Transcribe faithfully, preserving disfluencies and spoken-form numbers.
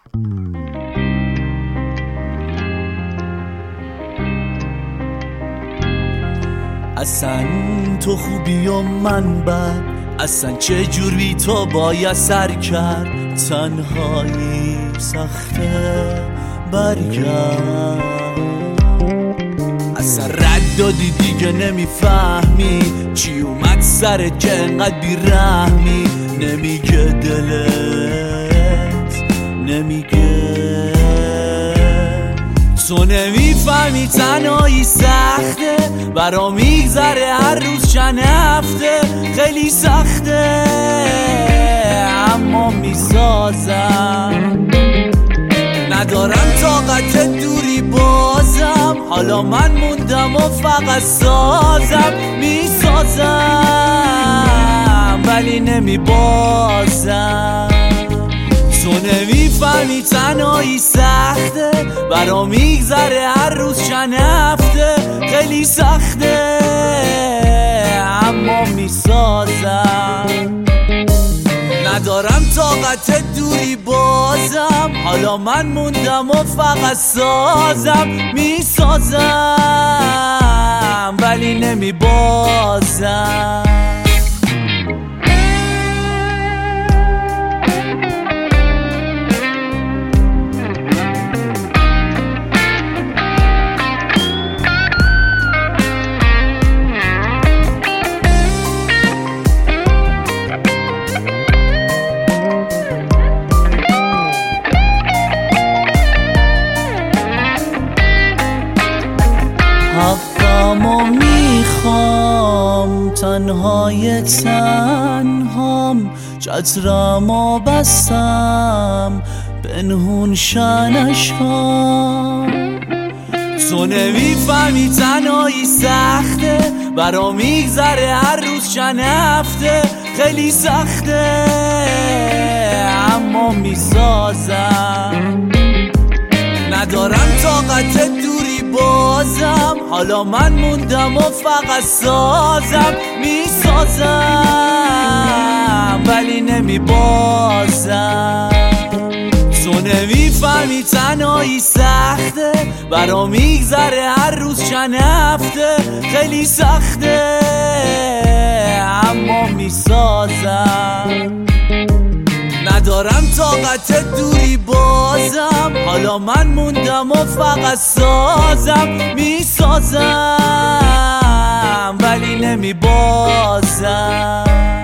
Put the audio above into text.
اصلا تو خوبی و من بد، اصلا چه جور بی تو باید سر کرد. تنهایی سخته برگرد، اصلا رد دادی دیگه نمیفهمی چی اومد سرت که انقدر بیرحمی. نمیگه دلت نمیگه، تو نمیفهمی تنهایی سخته، برا میگذره هر روز چند هفته. خیلی سخته اما میسازم، ندارم طاقت دوری بازم. حالا من موندم و فقط سازم، میسازم ولی نمیبازم. تو نمیفهمی تنهایی سخته، برا میگذره هر روز چند هفته. خیلی سخته اما میسازم، ندارم طاقت دوری بازم. حالا من موندم و فقط سازم، میسازم ولی نمیبازم. حقمو میخوام تنهای تنهام، چترمو بستم پنهون شنشام. تو نمیفهمی تنهایی سخته، برا میگذره هر روز چند هفته. خیلی سخته اما میسازم، ندارم طاقت دوری بازم. حالا من موندم و فقط سازم، میسازم ولی نمیبازم. تو نمیفهمی تنهایی سخته، برا میگذره هر روز چند هفته. خیلی سخته اما میسازم، ندارم طاقت دوری بازم. حالا من موندم و فقط سازم، میسازم ولی نمیبازم.